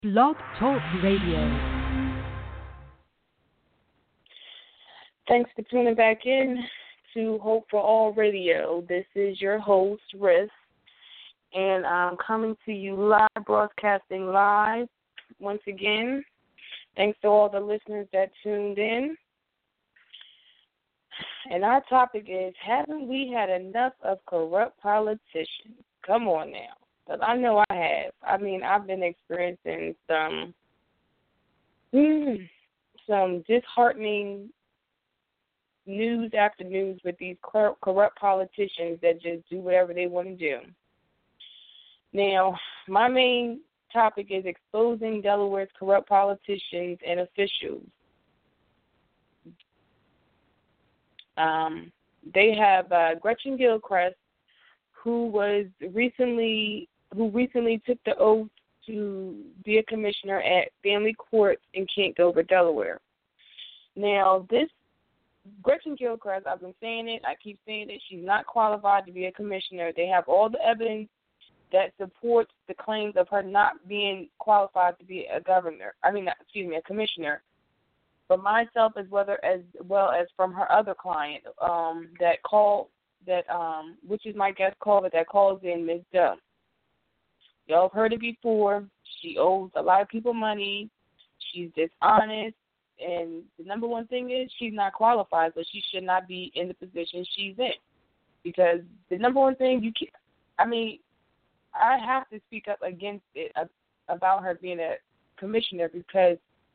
Blog Talk Radio. Thanks for tuning back in to Hope for All Radio. This is your host, Riss, and I'm coming to you live, broadcasting live once again. Thanks to all the listeners that tuned in. And our topic is, haven't we had enough of corrupt politicians? Come on now. Because I know I have. I mean, I've been experiencing some disheartening news after news with these corrupt politicians that just do whatever they want to do. Now, my main topic is exposing Delaware's corrupt politicians and officials. They have Gretchen Gilchrist, who recently took the oath to be a commissioner at family courts in Kent Dover, Delaware. Now, this Gretchen Gilchrist, I've been saying it, I keep saying it, she's not qualified to be a commissioner. They have all the evidence that supports the claims of her not being qualified to be a commissioner. From myself as well as from her other client which is my guest caller that calls in, Ms. Duff. Y'all have heard it before. She owes a lot of people money. She's dishonest. And the number one thing is she's not qualified, so she should not be in the position she's in. Because the number one thing I have to speak up against it about her being a commissioner because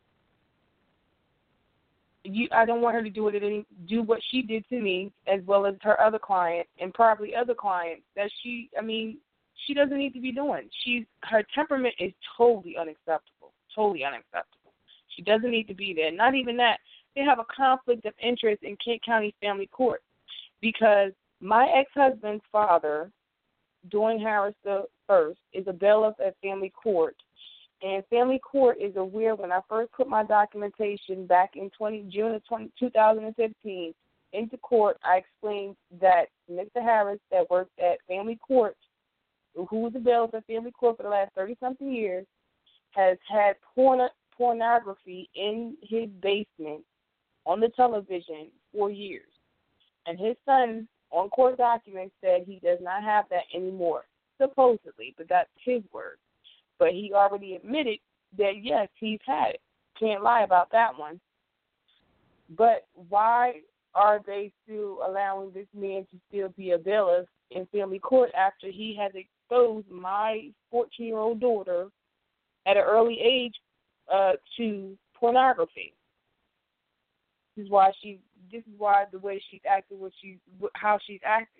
I don't want her to do what she did to me as well as her other client and probably other clients that she doesn't need to be doing. Her temperament is totally unacceptable. Totally unacceptable. She doesn't need to be there. Not even that. They have a conflict of interest in Kent County Family Court because my ex-husband's father, Dwayne Harris the First, is a bailiff at Family Court. And Family Court is aware when I first put my documentation back in June of 2015 into court, I explained that Mr. Harris that worked at Family Court, who was a bailiff at Family Court for the last 30-something years, has had pornography in his basement on the television for years. And his son, on court documents, said he does not have that anymore, supposedly, but that's his word. But he already admitted that, yes, he's had it. Can't lie about that one. But why are they still allowing this man to still be a bailiff in Family Court after he has exposed my 14-year-old daughter at an early age to pornography? This is why the way she's acting, how she's acting.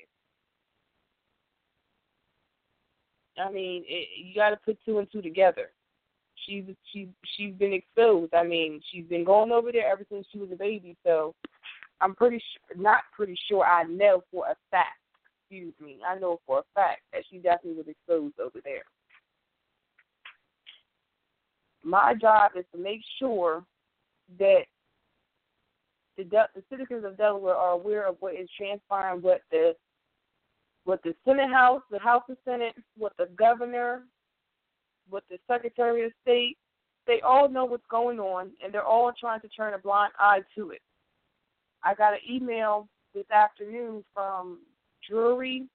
I mean, you got to put two and two together. She's been exposed. I mean, she's been going over there ever since she was a baby. So I'm not pretty sure. I know for a fact. I know for a fact that she definitely was exposed over there. My job is to make sure that the citizens of Delaware are aware of what is transpiring, what the Senate House, the House of Senate, what the governor, what the Secretary of State, they all know what's going on, and they're all trying to turn a blind eye to it. I got an email this afternoon from Drury,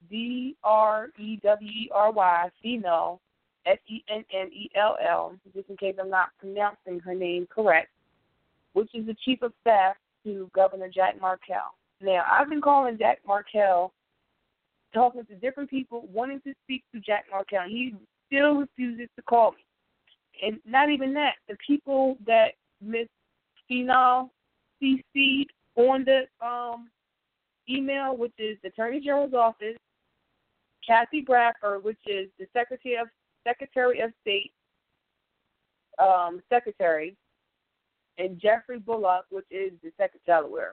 Drewery, female, Sennell, just in case I'm not pronouncing her name correct, which is the Chief of Staff to Governor Jack Markell. Now, I've been calling Jack Markell, talking to different people, wanting to speak to Jack Markell. He still refuses to call me. And not even that, the people that Ms. Phenol CC'd on the email, which is the Attorney General's office, Kathy Bradford, which is the Secretary of State Secretary, and Jeffrey Bullock, which is the Secretary of Delaware.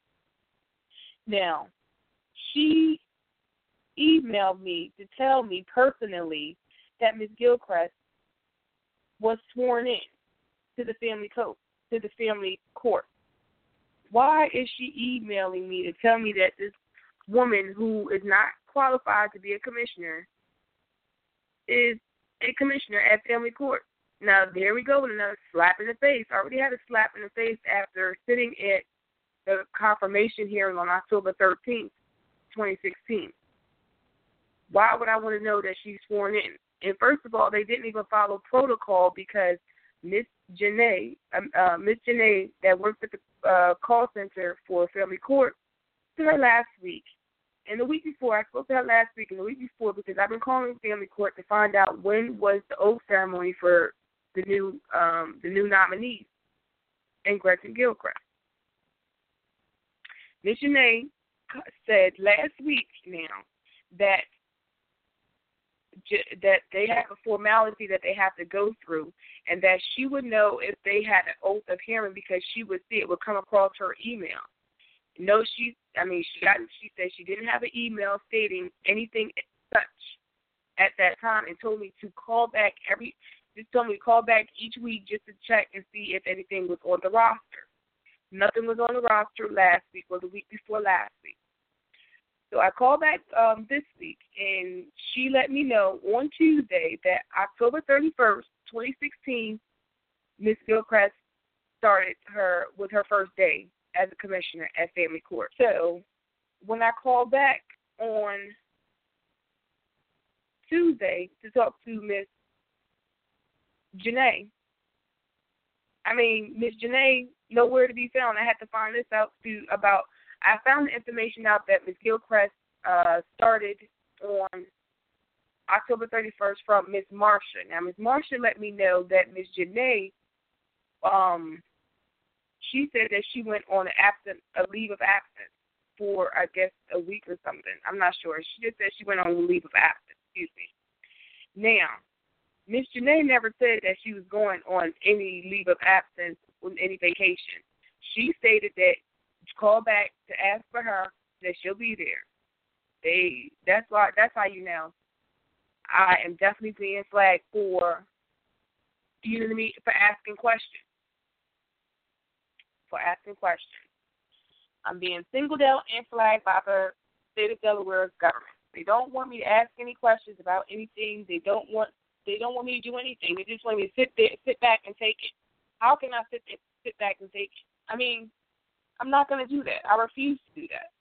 Now, she emailed me to tell me personally that Ms. Gilchrist was sworn in to the family court. Why is she emailing me to tell me that this woman who is not qualified to be a commissioner is a commissioner at family court? Now, there we go with another slap in the face. I already had a slap in the face after sitting at the confirmation hearing on October 13th, 2016. Why would I want to know that she's sworn in? And first of all, they didn't even follow protocol because Miss Janae that worked at the call center for family court, to her last week. And the week before, I spoke to her last week and the week before because I've been calling family court to find out when was the oath ceremony for the new nominees and Gretchen Gilchrist. Ms. Janae said last week now that they have a formality that they have to go through and that she would know if they had an oath of hearing because she would see it would come across her email. No, she said she didn't have an email stating anything such at that time and told me to call back each week just to check and see if anything was on the roster. Nothing was on the roster last week or the week before last week. So I called back this week, and she let me know on Tuesday that October 31st, 2016, Ms. Gilchrist started her first day as a commissioner at family court. So when I called back on Tuesday to talk to Ms. Janae, Ms. Janae, nowhere to be found. I had to find this out I found the information out that Ms. Gilchrist started on October 31st from Ms. Marsha. Now, Ms. Marsha let me know that Ms. Janae, she said that she went on a leave of absence for, I guess, a week or something. I'm not sure. She just said she went on a leave of absence. Excuse me. Now, Ms. Janae never said that she was going on any leave of absence on any vacation. She stated that call back to ask for her, that she'll be there. That's how you know I am definitely being flagged for, you know what I mean, for asking questions. I'm being singled out and flagged by the state of Delaware's government. They don't want me to ask any questions about anything. They don't want me to do anything. They just want me to sit back and take it. How can I sit back and take it? I'm not going to do that. I refuse to do that.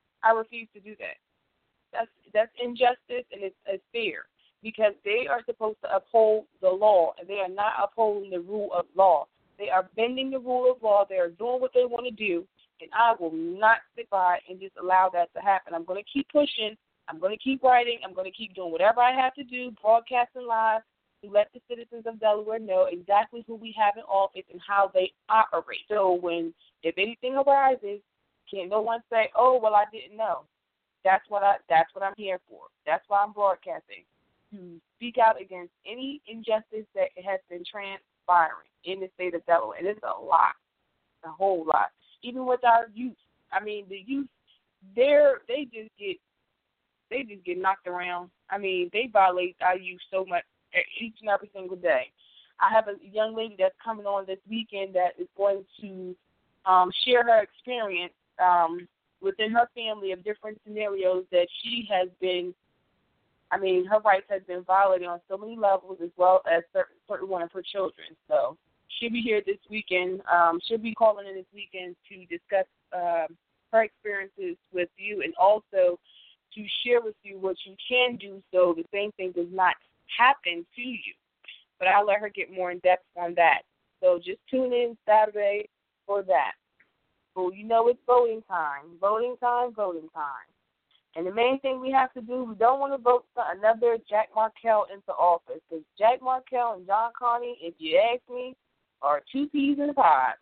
That's injustice, and it's fair because they are supposed to uphold the law, and they are not upholding the rule of law. They are bending the rule of law. They are doing what they want to do, and I will not sit by and just allow that to happen. I'm going to keep pushing. I'm going to keep writing. I'm going to keep doing whatever I have to do, broadcasting live, to let the citizens of Delaware know exactly who we have in office and how they operate. So if anything arises, can't no one say, "Oh, well, I didn't know." That's what I'm here for. That's why I'm broadcasting, to speak out against any injustice that has been transpiring in the state of Delaware. And it's a whole lot. Even with our youth. The youth, they just get knocked around. They violate our youth so much each and every single day. I have a young lady that's coming on this weekend that is going to share her experience within her family of different scenarios that she has been, her rights have been violated on so many levels, as well as certain one of her children. So she'll be here this weekend. She'll be calling in this weekend to discuss her experiences with you, and also to share with you what you can do so the same thing does not happen to you. But I'll let her get more in depth on that. So just tune in Saturday for that. Well, it's voting time. And the main thing we have to do, we don't want to vote for another Jack Markell into office. Because Jack Markell and John Carney, if you ask me, are two peas in a pod.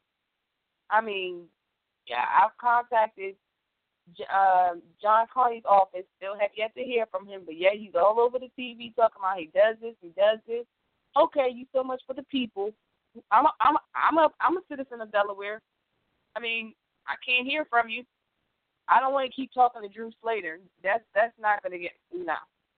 I've contacted John Carney's office. Still have yet to hear from him. But, he's all over the TV talking about he does this. Okay, you so much for the people. I'm a citizen of Delaware. I can't hear from you. I don't want to keep talking to Drew Slater. That's not going to get, no.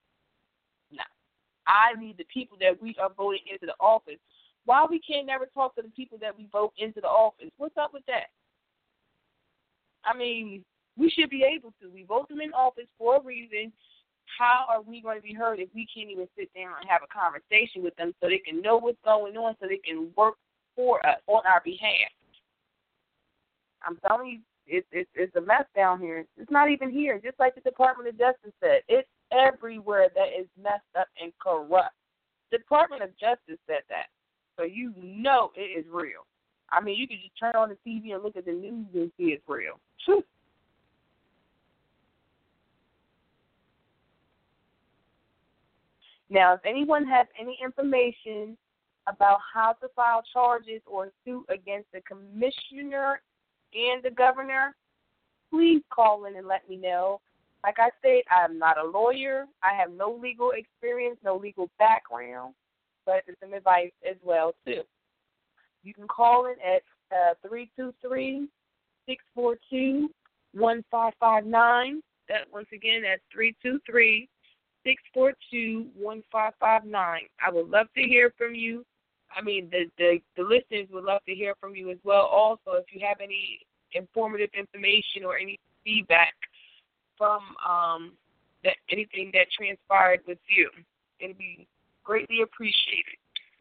I need the people that we are voting into the office. Why we can't never talk to the people that we vote into the office? What's up with that? We should be able to. We vote them in office for a reason. how are we going to be heard if we can't even sit down and have a conversation with them so they can know what's going on, so they can work for us on our behalf? I'm telling you, it's a mess down here. It's not even here. Just like the Department of Justice said, it's everywhere that is messed up and corrupt. The Department of Justice said that, so you know it is real. I mean, you can just turn on the TV and look at the news and see it's real. Now, if anyone has any information about how to file charges or suit against the commissioner and the governor, please call in and let me know. Like I said, I'm not a lawyer. I have no legal experience, no legal background, but it's some advice as well, too. You can call in at 323-642-1559. That, once again, that's 323-642-1559. I would love to hear from you. I mean, the listeners would love to hear from you as well. Also, if you have any informative information or any feedback from anything that transpired with you, it'd be greatly appreciated.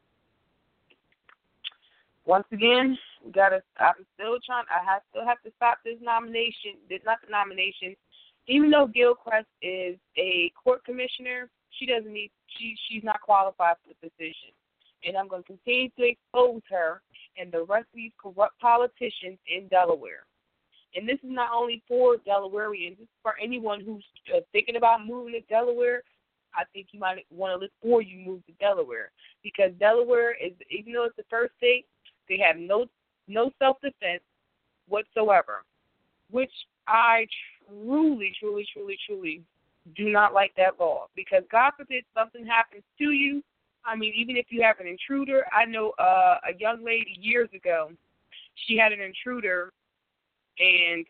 Once again, I still have to stop this nomination. Not the nomination. Even though Gilchrist is a court commissioner, she's not qualified for the position. And I'm going to continue to expose her and the rest of these corrupt politicians in Delaware. And this is not only for Delawareans. This is for anyone who's thinking about moving to Delaware. I think you might want to look before you move to Delaware, because Delaware is, even though it's the first state, they have no self-defense whatsoever, which I truly do not like that law, because God forbid something happens to you. I mean, even if you have an intruder, I know a young lady years ago, she had an intruder, and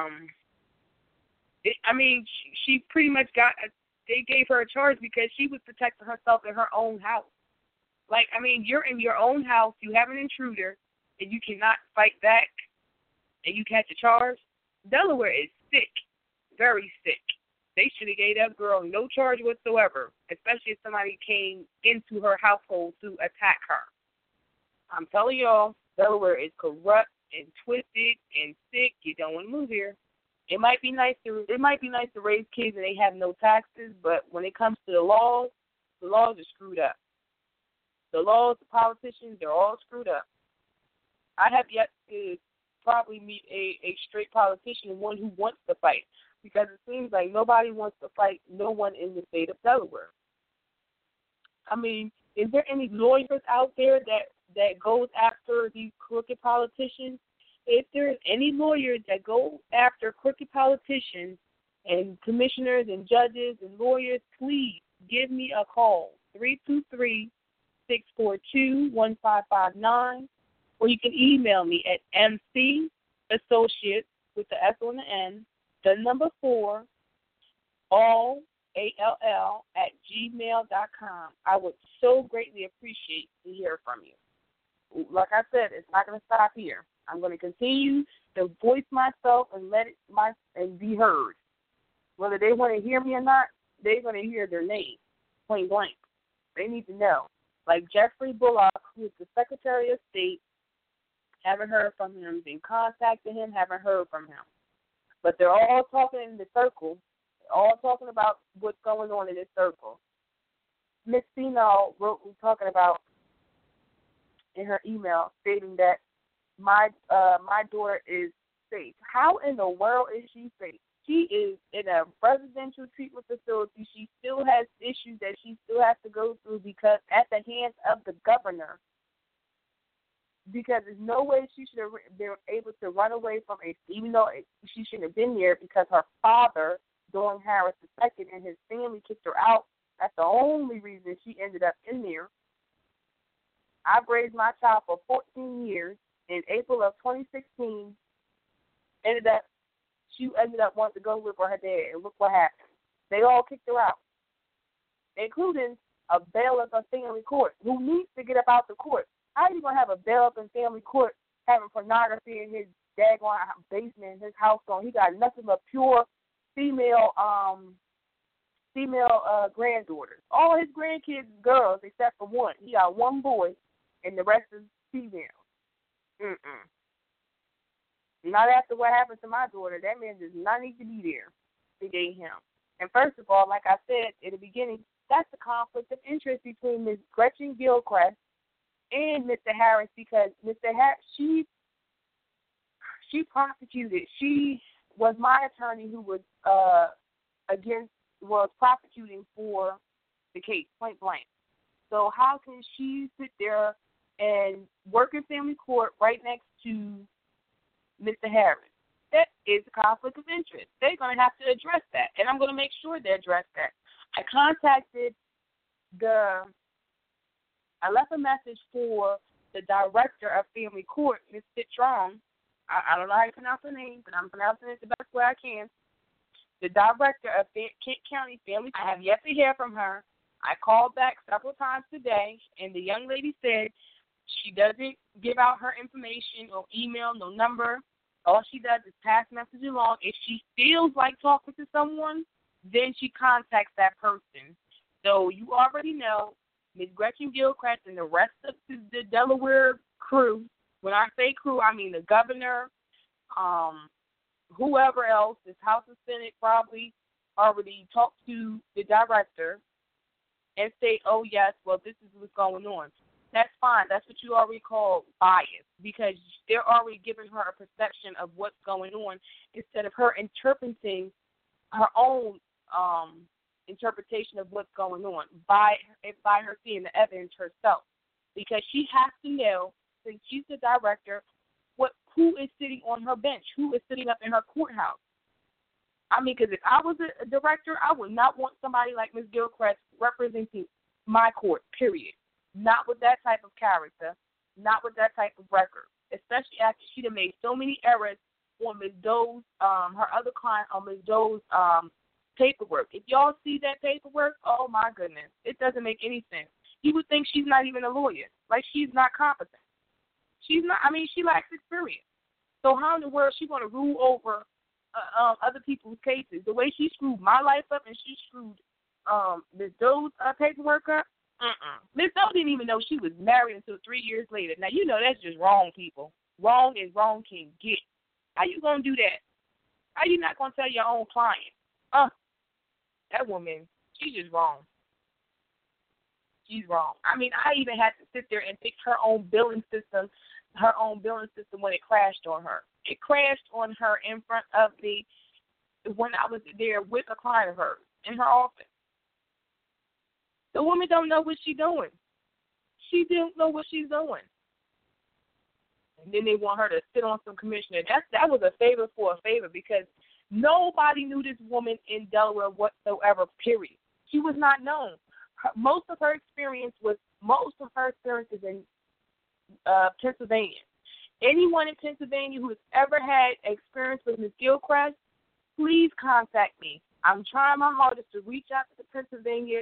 she pretty much they gave her a charge because she was protecting herself in her own house. Like, I mean, you're in your own house, you have an intruder, and you cannot fight back, and you catch a charge. Delaware is sick, very sick. They should have gave that girl no charge whatsoever, especially if somebody came into her household to attack her. I'm telling y'all, Delaware is corrupt and twisted and sick. You don't want to move here. It might be nice to raise kids and they have no taxes, but when it comes to the laws are screwed up. The laws, the politicians, they're all screwed up. I have yet to probably meet a straight politician, one who wants to fight, because it seems like nobody wants to fight no one in the state of Delaware. I mean, is there any lawyers out there that goes after these crooked politicians? If there's any lawyers that go after crooked politicians and commissioners and judges and lawyers, please give me a call, 323-642-1559, or you can email me at mcassociates, with the S on the end, the number 4, all, ALL, @gmail.com. I would so greatly appreciate to hear from you. Like I said, it's not going to stop here. I'm going to continue to voice myself and and be heard. Whether they want to hear me or not, they're going to hear their name, point blank. They need to know. Like Jeffrey Bullock, who is the Secretary of State, haven't heard from him, been contacting him, haven't heard from him. But they're all talking in the circle, all talking about what's going on in this circle. Miss Female wrote me talking about in her email, stating that my daughter is safe. How in the world is she safe? She is in a residential treatment facility. She still has issues that she still has to go through because at the hands of the governor. Because there's no way she should have been able to run away from even though she shouldn't have been there, because her father, Dawn Harris II, and his family kicked her out. That's the only reason she ended up in there. I've raised my child for 14 years. In April of 2016, she ended up wanting to go live with her dad, and look what happened. They all kicked her out, including a bailiff of family court who needs to get up out the court. How are you going to have a bailiff in family court having pornography in his daggone basement in his house? He got nothing but pure female female granddaughters. All his grandkids are girls except for one. He got one boy, and the rest is female. Not after what happened to my daughter. That man does not need to be there to date him. And first of all, like I said in the beginning, that's the conflict of interest between Ms. Gretchen Gilchrist and Mr. Harris, because Mr. Harris, she prosecuted. She was my attorney who was prosecuting for the case, point blank. So how can she sit there and work in family court right next to Mr. Harris? That is a conflict of interest. They're going to have to address that, and I'm going to make sure they address that. I left a message for the director of family court, Ms. Citron. I don't know how you pronounce her name, but I'm pronouncing it the best way I can. The director of Kent County Family Court. I have yet to hear from her. I called back several times today, and the young lady said she doesn't give out her information, no email, no number. All she does is pass message along. If she feels like talking to someone, then she contacts that person. So you already know Ms. Gretchen Gilchrist and the rest of the Delaware crew. When I say crew, I mean the governor, whoever else, this House and Senate probably already talked to the director and say, oh, yes, well, this is what's going on. That's fine. That's what you already call bias, because they're already giving her a perception of what's going on instead of her interpreting her own interpretation of what's going on by her seeing the evidence herself. Because she has to know, since she's the director, who is sitting on her bench, who is sitting up in her courthouse. I mean, because if I was a director, I would not want somebody like Ms. Gilchrist representing my court, period. Not with that type of character, not with that type of record, especially after she done made so many errors on Ms. Doe's, her other client, on Ms. Doe's paperwork. If y'all see that paperwork, oh, my goodness, it doesn't make any sense. You would think she's not even a lawyer, like she's not competent. She's not, I mean, she lacks experience. So how in the world is she going to rule over other people's cases? The way she screwed my life up and she screwed Ms. Doe's paperwork up, Ms. Doe didn't even know she was married until 3 years later. Now, you know that's just wrong, people. Wrong is wrong can get. How you going to do that? How you not going to tell your own client? That woman, she's just wrong. She's wrong. I mean, I even had to sit there and fix her own billing system when it crashed on her. It crashed on her in front of when I was there with a client of hers in her office. The woman don't know what she's doing. She didn't know what she's doing. And then they want her to sit on some commissioner. That was a favor for a favor, because nobody knew this woman in Delaware whatsoever, period. She was not known. Most of her experience is in Pennsylvania. Anyone in Pennsylvania who has ever had experience with Ms. Gilchrist, please contact me. I'm trying my hardest to reach out to the Pennsylvania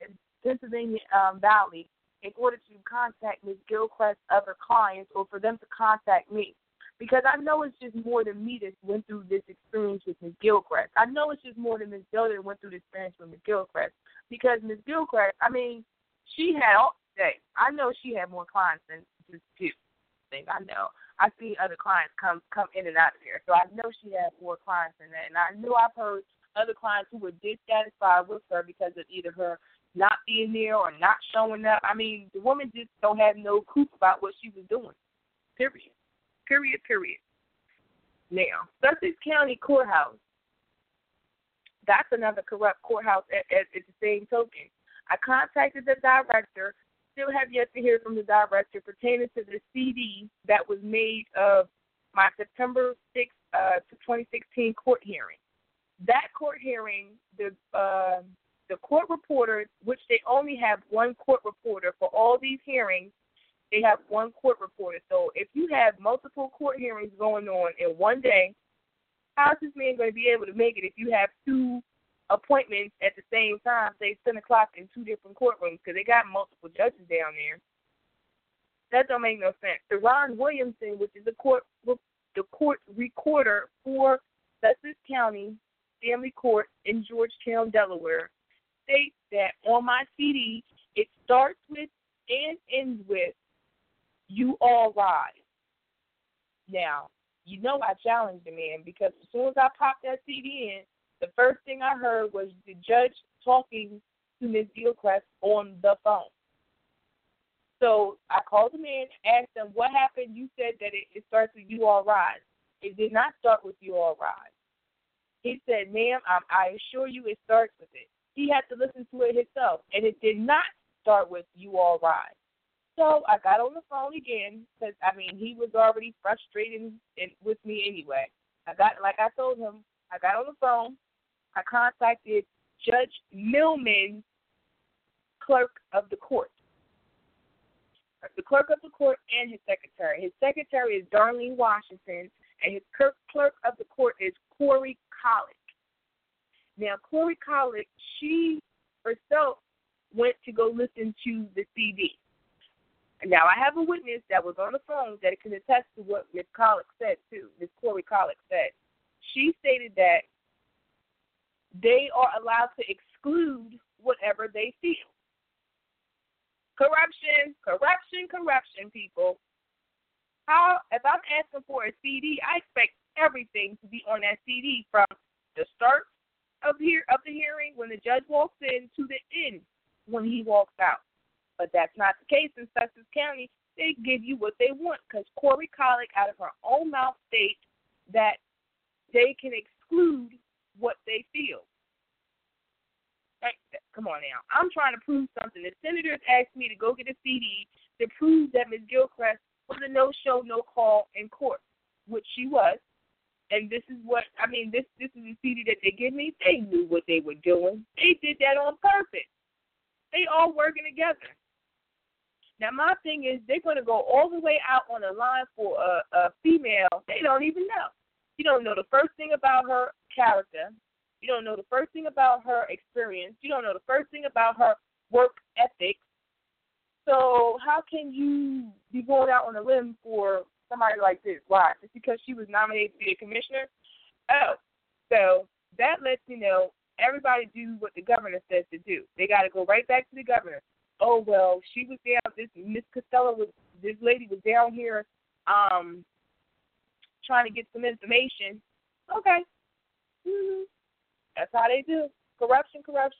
Valley in order to contact Ms. Gilchrist's other clients, or for them to contact me. Because I know it's just more than me that went through this experience with Ms. Gilchrist. I know it's just more than Ms. Doe that went through the experience with Ms. Gilchrist. Because Ms. Gilchrist, I mean, she had all day. I know she had more clients than just two. I know. I see other clients come in and out of there. So I know she had more clients than that. And I know I've heard other clients who were dissatisfied with her because of either her not being there or not showing up. I mean, the woman just don't have no clue about what she was doing. Period. Now, Sussex County Courthouse, that's another corrupt courthouse at the same token. I contacted the director, still have yet to hear from the director pertaining to the CD that was made of my September 6, 2016 court hearing. That court hearing, the court reporters, which they only have one court reporter for all these hearings, they have one court reporter. So if you have multiple court hearings going on in one day, how is this man going to be able to make it if you have two appointments at the same time, say 10 o'clock in two different courtrooms, because they got multiple judges down there? That don't make no sense. Ron Williamson, which is the court recorder for Sussex County Family Court in Georgetown, Delaware, states that on my CD, it starts with and ends with, "You all rise." Now, you know I challenged the man because as soon as I popped that CD in, the first thing I heard was the judge talking to Ms. Gilchrist on the phone. So I called the man, asked him, what happened? You said that it starts with "You all rise." It did not start with "You all rise." He said, "Ma'am, I assure you it starts with it." He had to listen to it himself, and it did not start with "You all rise." So I got on the phone again because, he was already frustrated with me anyway. Like I told him, I got on the phone. I contacted Judge Millman, clerk of the court. The clerk of the court and his secretary. His secretary is Darlene Washington, and his clerk of the court is Corey Collick. Now, Corey Collick, she herself went to go listen to the CD. Now, I have a witness that was on the phone that can attest to what Ms. Collick said, too. Ms. Corey Collick said. She stated that they are allowed to exclude whatever they feel. Corruption, people. If I'm asking for a CD, I expect everything to be on that CD from the start of the hearing when the judge walks in to the end when he walks out. But that's not the case in Sussex County. They give you what they want because Corey Collick, out of her own mouth, states that they can exclude what they feel. Come on now. I'm trying to prove something. The senators asked me to go get a CD to prove that Ms. Gilchrist was a no-show, no-call in court, which she was. And this is what, this is the CD that they give me. They knew what they were doing. They did that on purpose. They all working together. Now, my thing is they're going to go all the way out on the line for a female they don't even know. You don't know the first thing about her character. You don't know the first thing about her experience. You don't know the first thing about her work ethic. So how can you be going out on a limb for somebody like this? Why? Just because she was nominated to be a commissioner? Oh, so that lets me know everybody do what the governor says to do. They got to go right back to the governor. Oh, well, she was down, Miss Costello, this lady was down here trying to get some information. Okay. Mm-hmm. That's how they do. Corruption.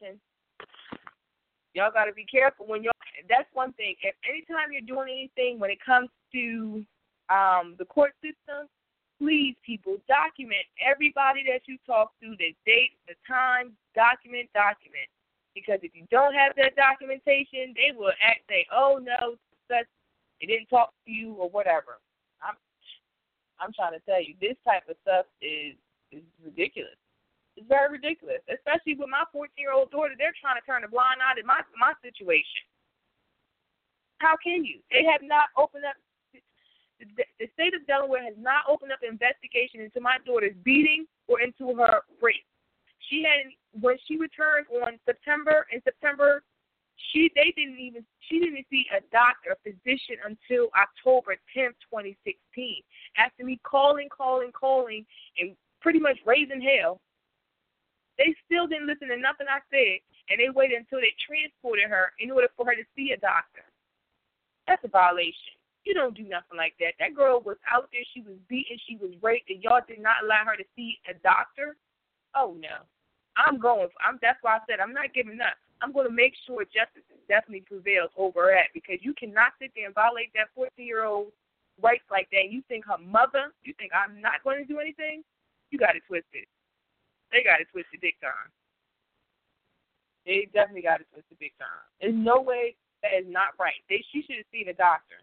Y'all got to be careful when that's one thing. If anytime you're doing anything when it comes to the court system, please, people, document everybody that you talk to, the date, the time, document. Because if you don't have that documentation, they will say, oh, no, they didn't talk to you or whatever. I'm trying to tell you, this type of stuff is ridiculous. It's very ridiculous, especially with my 14-year-old daughter. They're trying to turn a blind eye to my situation. How can you? They have not opened up. The state of Delaware has not opened up an investigation into my daughter's beating or into her rape. She returned in September, she didn't see a doctor, a physician until October 10th, 2016. After me calling, and pretty much raising hell, they still didn't listen to nothing I said, and they waited until they transported her in order for her to see a doctor. That's a violation. You don't do nothing like that. That girl was out there. She was beaten. She was raped, and y'all did not allow her to see a doctor? Oh, no. That's why I said I'm not giving up. I'm going to make sure justice definitely prevails over that because you cannot sit there and violate that 14-year-old rights like that. You think her mother, you think I'm not going to do anything? You got it twisted. They got it twisted big time. They definitely got it twisted big time. There's no way that is not right. She should have seen a doctor.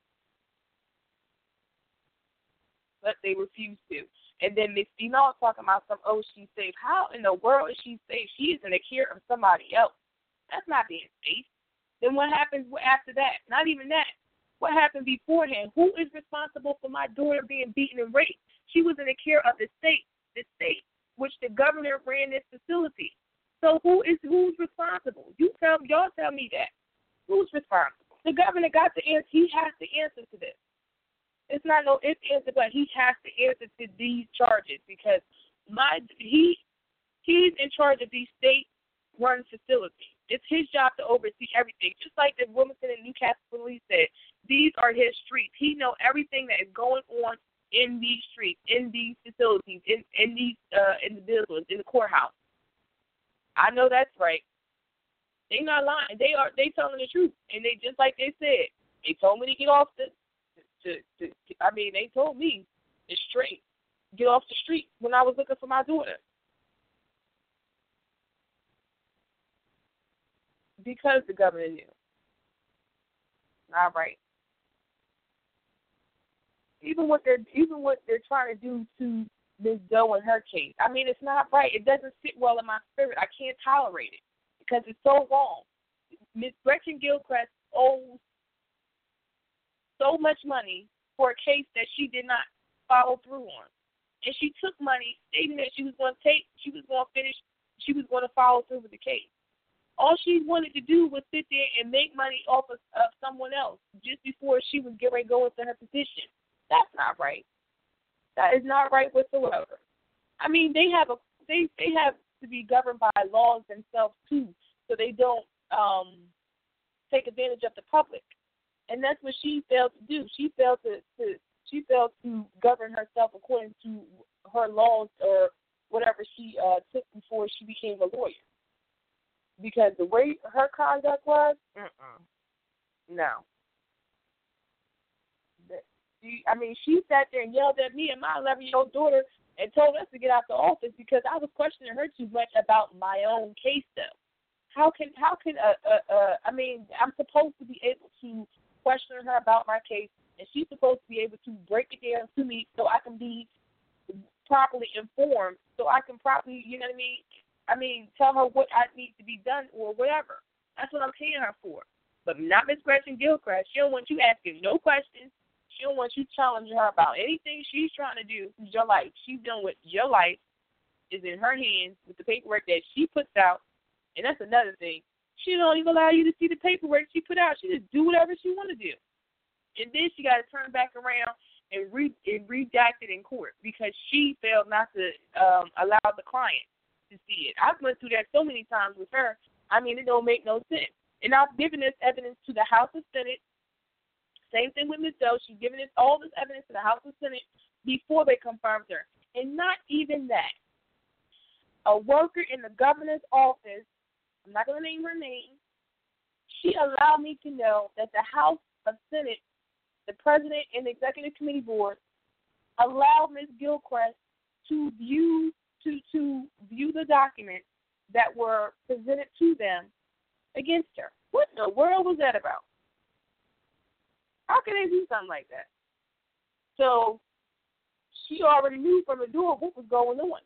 But they refused to. And then Miss Phenol talking about she's safe. How in the world is she safe? She is in the care of somebody else. That's not being safe. Then what happens after that? Not even that. What happened beforehand? Who is responsible for my daughter being beaten and raped? She was in the care of the state, which the governor ran this facility. So who's responsible? Y'all tell me that. Who's responsible? The governor got the answer. He has to answer to this. It's not no if answer, but he has to answer to these charges because he's in charge of these state runs facilities. It's his job to oversee everything. Just like the Wilmington and Newcastle police said, these are his streets. He knows everything that is going on in these streets, in these facilities, in these individuals, in the courthouse. I know that's right. They're not lying. They telling the truth. And they, just like they said, they told me to get off they told me to straight get off the street when I was looking for my daughter. Because the governor knew. All right. Even what they're trying to do to Ms. Doe in her case, I mean, it's not right. It doesn't sit well in my spirit. I can't tolerate it because it's so wrong. Ms. Gretchen Gilchrist owes so much money for a case that she did not follow through on, and she took money stating that she was going to follow through with the case. All she wanted to do was sit there and make money off of someone else just before she was getting ready to go into her position. That's not right. That is not right whatsoever. I mean, they have to be governed by laws themselves too, so they don't take advantage of the public. And that's what she failed to do. She failed to govern herself according to her laws or whatever she took before she became a lawyer. Because the way her conduct was, no. She sat there and yelled at me and my 11-year-old daughter and told us to get out the office because I was questioning her too much about my own case, though. How can I'm supposed to be able to question her about my case, and she's supposed to be able to break it down to me so I can be properly informed, so I can properly, tell her what I need to be done or whatever. That's what I'm paying her for. But not Miss Gretchen Gilchrist. She don't want you asking no questions. She don't want you challenging her about anything she's trying to do with your life. She's done with your life is in her hands with the paperwork that she puts out. And that's another thing. She don't even allow you to see the paperwork she put out. She just do whatever she want to do. And then she got to turn back around and redact it in court because she failed not to allow the client to see it. I've went through that so many times with her. It don't make no sense. And I've given this evidence to the House and Senate. Same thing with Ms. Doe. She's given all this evidence to the House and Senate before they confirmed her. And not even that. A worker in the governor's office, I'm not going to name her name, she allowed me to know that the House of Senate, the president and the executive committee board, allowed Ms. Gilchrist to view the documents that were presented to them against her. What in the world was that about? How can they do something like that? So she already knew from the door what was going on.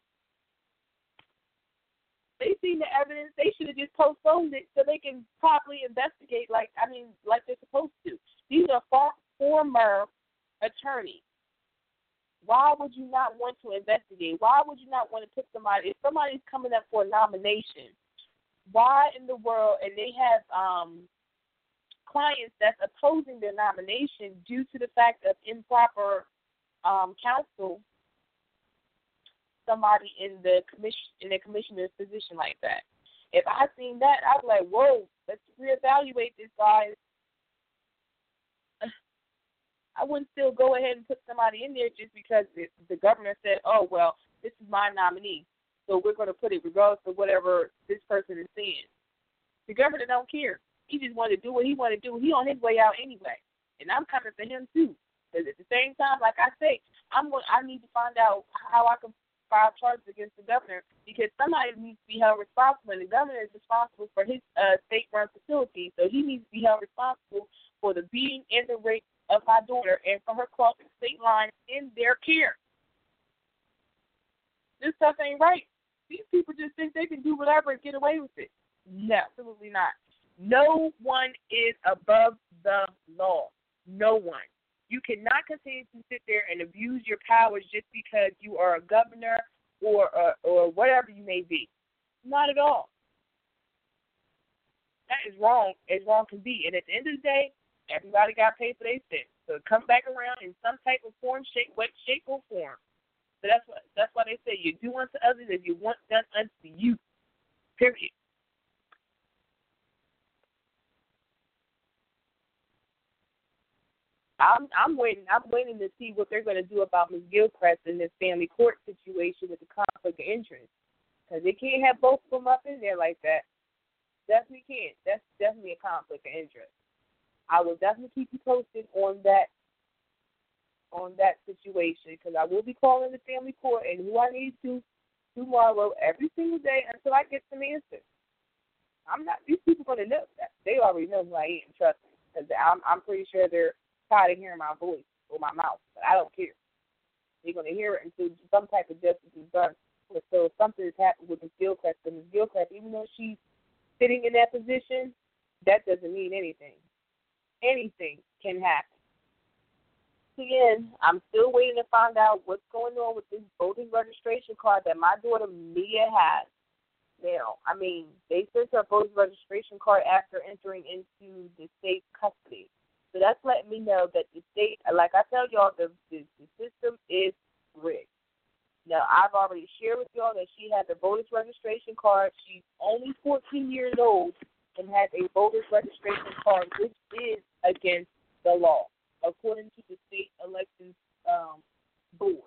They seen the evidence. They should have just postponed it so they can properly investigate like they're supposed to. These are former attorneys. Why would you not want to investigate? Why would you not want to put somebody, if somebody's coming up for a nomination, why in the world, and they have clients that's opposing their nomination due to the fact of improper counsel, somebody in the commissioner's position like that. If I seen that, I'd be like, whoa, let's reevaluate this, guys. I wouldn't still go ahead and put somebody in there just because the governor said, oh, well, this is my nominee, so we're going to put it regardless of whatever this person is saying. The governor don't care. He just wanted to do what he wanted to do. He on his way out anyway, and I'm coming for him too. Because at the same time, like I say, I need to find out how I can file charges against the governor because somebody needs to be held responsible, and the governor is responsible for his state-run facility, so he needs to be held responsible for the beating and the rape of my daughter and for her crossing state lines in their care. This stuff ain't right. These people just think they can do whatever and get away with it. No, absolutely not. No one is above the law. No one. You cannot continue to sit there and abuse your powers just because you are a governor or whatever you may be. Not at all. That is wrong as wrong can be. And at the end of the day, everybody got paid for their sins. So come back around in some type of form, shape or form. So that's why they say you do unto others as you want done unto you. Period. I'm waiting. I'm waiting to see what they're going to do about Ms. Gilchrist and this family court situation with the conflict of interest. Because they can't have both of them up in there like that. Definitely can't. That's definitely a conflict of interest. I will definitely keep you posted on that situation, because I will be calling the family court and who I need to tomorrow every single day until I get some answers. These people going to know that. They already know who I am, trust me, because I'm pretty sure they're tired of hearing my voice or my mouth, but I don't care. They're going to hear it until some type of justice is done. So if something has happened with Ms. Gilchrist, and Ms. Gilchrist, even though she's sitting in that position, that doesn't mean anything. Anything can happen. Again, I'm still waiting to find out what's going on with this voting registration card that my daughter Mia has. Now, I mean, they sent her voting registration card after entering into the state custody. So that's letting me know that the state, like I tell y'all, the system is rigged. Now, I've already shared with y'all that she has a voter's registration card. She's only 14 years old and has a voter's registration card, which is against the law, according to the state elections board.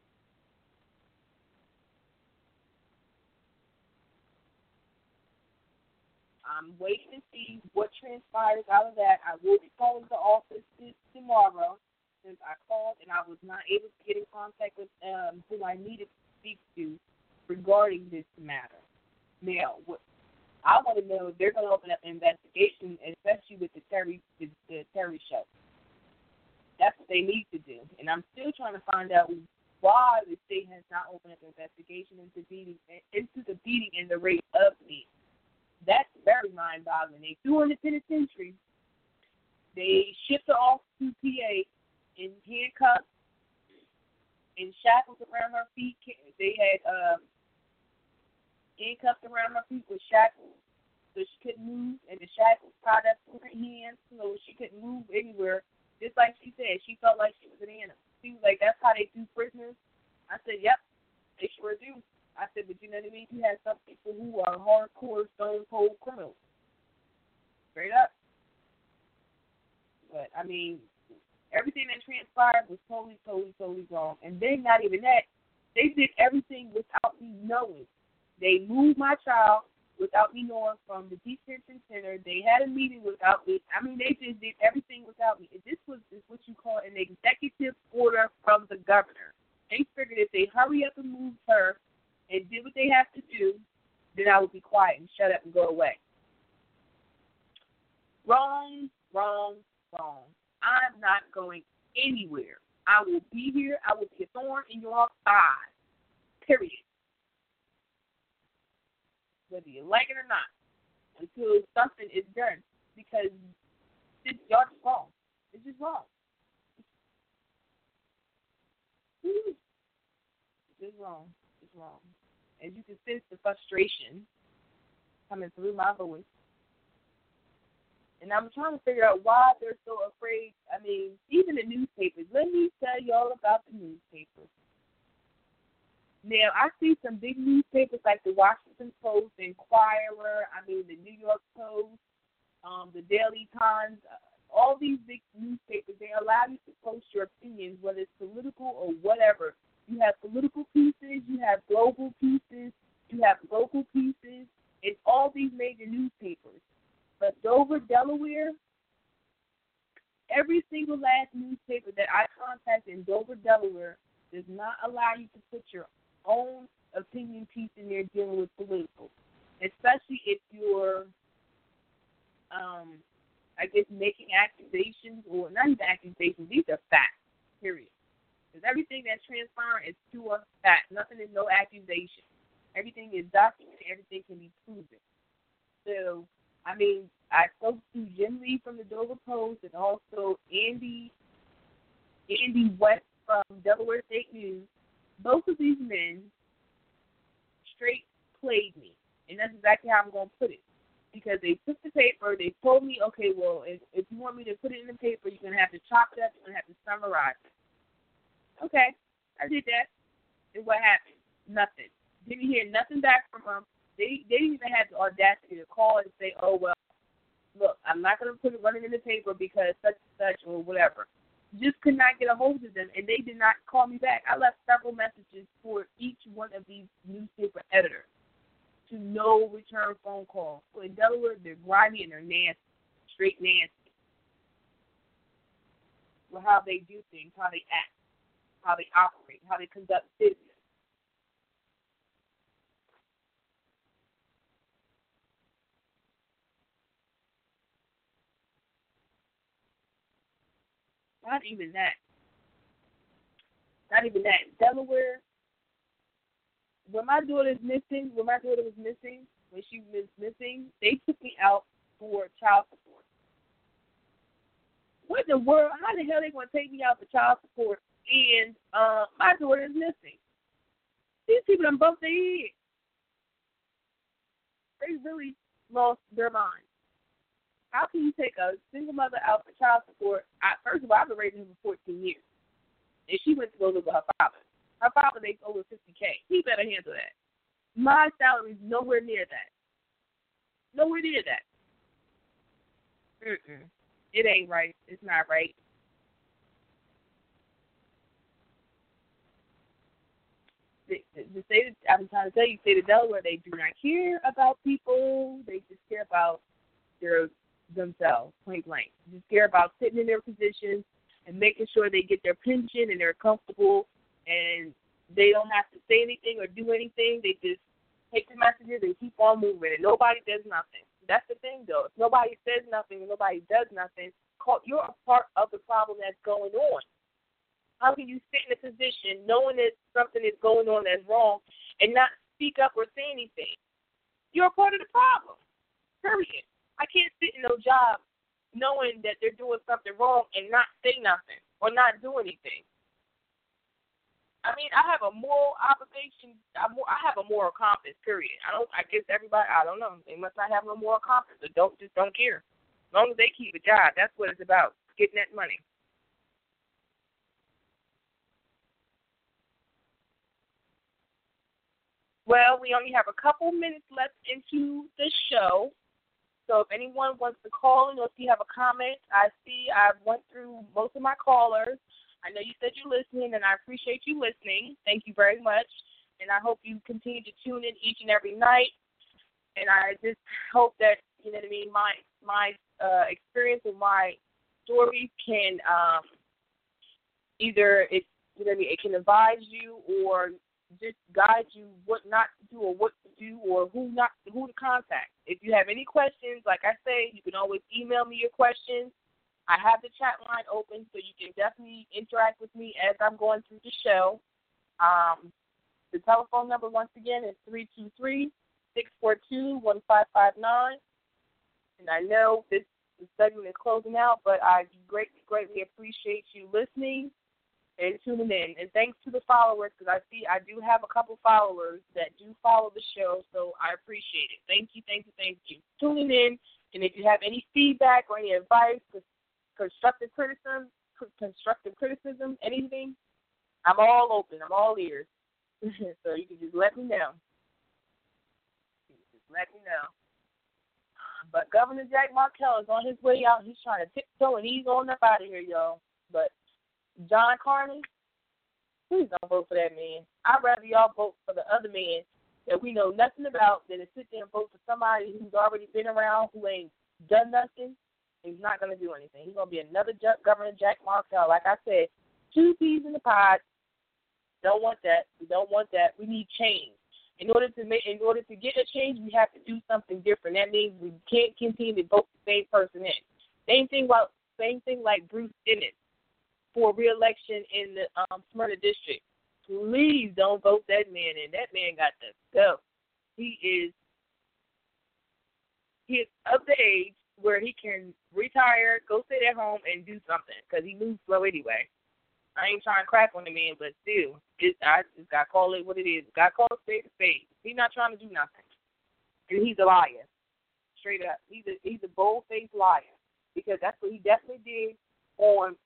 I'm waiting to see what transpires out of that. I will be calling the office tomorrow, since I called and I was not able to get in contact with who I needed to speak to regarding this matter. Now, I want to know if they're going to open up an investigation, especially with the Terry show. That's what they need to do. And I'm still trying to find out why the state has not opened up an investigation into the beating and the rape of me. That's very mind-boggling. They threw her in the penitentiary. They shipped her off to PA in handcuffs and shackles around her feet. They had handcuffs around her feet with shackles so she couldn't move, and the shackles tied up to her hands so she couldn't move anywhere. Just like she said, she felt like she was an animal. She was like, that's how they do prisoners. I said, yep, they sure do. I said, but you know what I mean? You have some people who are hardcore, stone-cold criminals. Straight up. But, I mean, everything that transpired was totally, totally, totally wrong. And then, not even that, they did everything without me knowing. They moved my child without me knowing from the detention center. They had a meeting without me. I mean, they just did everything without me. This was what you call an executive order from the governor. They figured if they hurry up and move her and did what they have to do, then I would be quiet and shut up and go away. Wrong, wrong, wrong. I'm not going anywhere. I will be here. I will be a thorn in your eye. Period. Whether you like it or not, until something is done, because y'all just wrong. It's just wrong. It's just wrong. It's wrong. As you can sense the frustration coming through my voice. And I'm trying to figure out why they're so afraid. I mean, even the newspapers. Let me tell y'all about the newspapers. Now, I see some big newspapers like the Washington Post, the Inquirer, the New York Post, the Daily Times, all these big newspapers, they allow you to post your opinions, whether it's political or whatever. You have political pieces, you have global pieces, you have local pieces. It's all these major newspapers. But Dover, Delaware, every single last newspaper that I contact in Dover, Delaware, does not allow you to put your own opinion piece in there dealing with political, especially if you're, making accusations, or not even accusations, these are facts, period. Because everything that's transpiring is pure fact. Nothing is no accusation. Everything is documented. Everything can be proven. So, I spoke to Jim Lee from the Dover Post and also Andy West from Delaware State News. Both of these men straight played me. And that's exactly how I'm going to put it. Because they took the paper, they told me, okay, well, if you want me to put it in the paper, you're going to have to chop it up, you're going to have to summarize it. Okay, I did that. And what happened? Nothing. Didn't hear nothing back from them. They didn't even have the audacity to call and say, oh, well, look, I'm not going to put it running in the paper because such and such or whatever. just could not get a hold of them, and they did not call me back. I left several messages for each one of these newspaper editors to no return phone call. So in Delaware, they're grimy and they're nasty, straight nasty. Well, how they do things, how they act, how they operate, how they conduct business. Not even that. Not even that. Delaware, when my daughter was missing, when she was missing, they took me out for child support. What in the world? How the hell are they going to take me out for child support and my daughter is missing? These people done bumped their head. They really lost their mind. How can you take a single mother out for child support? First of all, I've been raising her for 14 years. And she went to go live with her father. Her father makes over $50K. He better handle that. My salary is nowhere near that. Nowhere near that. It ain't right. It's not right. The state of, I'm trying to tell you, state of Delaware, they do not care about people. They just care about themselves, point blank. They just care about sitting in their positions and making sure they get their pension and they're comfortable and they don't have to say anything or do anything. They just take the messages and keep on moving, and nobody does nothing. That's the thing, though. If nobody says nothing and nobody does nothing, you're a part of the problem that's going on. How can you sit in a position knowing that something is going on that's wrong and not speak up or say anything? You're a part of the problem, period. I can't sit in no job knowing that they're doing something wrong and not say nothing or not do anything. I mean, I have a moral obligation. I have a moral compass, period. I guess everybody, I don't know. They must not have no moral compass or don't care. As long as they keep a job, that's what it's about, getting that money. Well, we only have a couple minutes left into the show. So if anyone wants to call in or if you have a comment, I see I've went through most of my callers. I know you said you're listening, and I appreciate you listening. Thank you very much. And I hope you continue to tune in each and every night. And I just hope that, you know what I mean, my experience and my story can either, it can advise you or just guide you what not to do or what to do or who to contact. If you have any questions, like I say, you can always email me your questions. I have the chat line open, so you can definitely interact with me as I'm going through the show. The telephone number, once again, is 323-642-1559. And I know this segment is closing out, but I greatly appreciate you listening and tuning in. And thanks to the followers, because I see I do have a couple followers that do follow the show, so I appreciate it. Thank you. Tuning in, and if you have any feedback or any advice, constructive criticism, anything, I'm all open. I'm all ears. So you can just let me know. But Governor Jack Markell is on his way out. He's trying to tiptoe and ease on up out of here, y'all. But John Carney, please don't vote for that man. I'd rather y'all vote for the other man that we know nothing about than to sit there and vote for somebody who's already been around, who ain't done nothing. He's not going to do anything. He's going to be another Governor Jack Markell. Like I said, 2 peas in the pod. Don't want that. We don't want that. We need change. In order to get a change, we have to do something different. That means we can't continue to vote the same person in. Same thing like Bruce Ennis for re-election in the Smyrna district. Please don't vote that man in. That man got to go. He is of the age where he can retire, go sit at home, and do something because he moves slow anyway. I ain't trying to crap on the man, but still, I just got to call it what it is. Got to call it spade to spade. He's not trying to do nothing. And he's a liar. Straight up. He's a bold-faced liar because that's what he definitely did on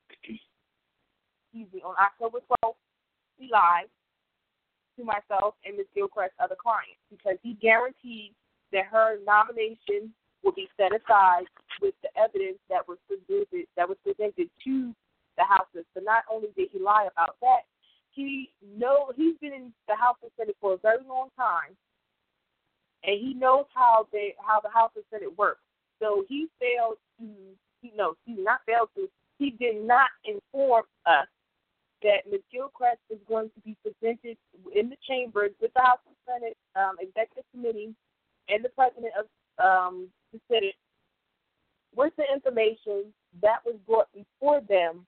October 12th. He lied to myself and Ms. Gilchrist's other clients because he guaranteed that her nomination would be set aside with the evidence that was presented to the House. But not only did he lie about that, he's been in the House and Senate for a very long time, and he knows how the House and Senate work. So he did not inform us that Ms. Gilchrist is going to be presented in the chambers with the House and Senate Executive Committee and the President of the Senate with the information that was brought before them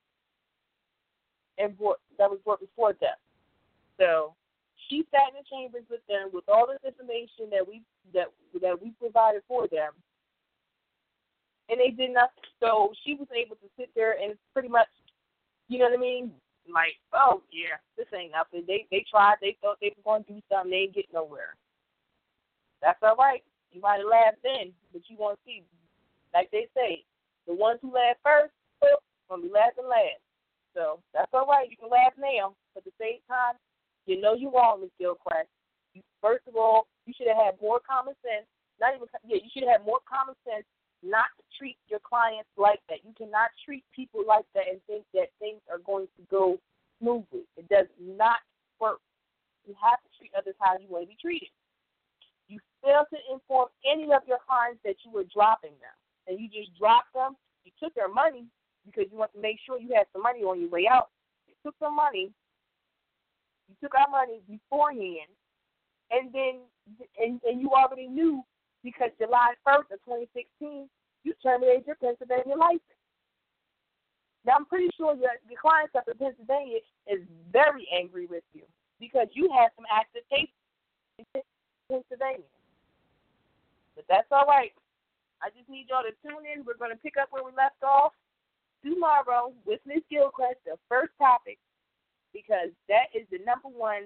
So she sat in the chambers with them with all this information that we provided for them, and they did nothing. So she was able to sit there and pretty much, you know what I mean? Like, oh yeah, this ain't nothing. They tried. They thought they were going to do something. They ain't get nowhere. That's all right. You might have laughed then, but you won't see. Like they say, the ones who laugh first gonna be laughing last. So that's all right. You can laugh now, but at the same time, you know you're wrong, Ms. Gilchrist. First of all, you should have had more common sense. You should have had more common sense not to treat your clients like that. You cannot treat people like that and think that things are going to go smoothly. It does not work. You have to treat others how you want to be treated. You failed to inform any of your clients that you were dropping them, and you just dropped them. You took their money because you want to make sure you had some money on your way out. You took some money. You took our money beforehand, and then and you already knew because July 1st of 2016, you terminated your Pennsylvania license. Now, I'm pretty sure your clients up in Pennsylvania is very angry with you because you had some active cases in Pennsylvania. But that's all right. I just need y'all to tune in. We're going to pick up where we left off tomorrow with Ms. Gilchrist, the first topic, because that is the number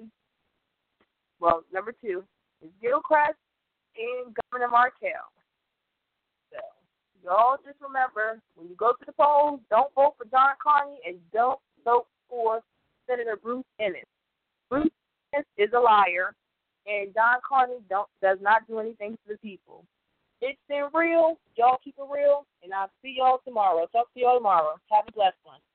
two, is Gilchrist and Governor Markell. So, y'all just remember, when you go to the polls, don't vote for John Carney and don't vote for Senator Bruce Ennis. Bruce Ennis is a liar, and John Carney does not do anything for the people. It's been real. Y'all keep it real, and I'll see y'all tomorrow. Talk to y'all tomorrow. Have a blessed one.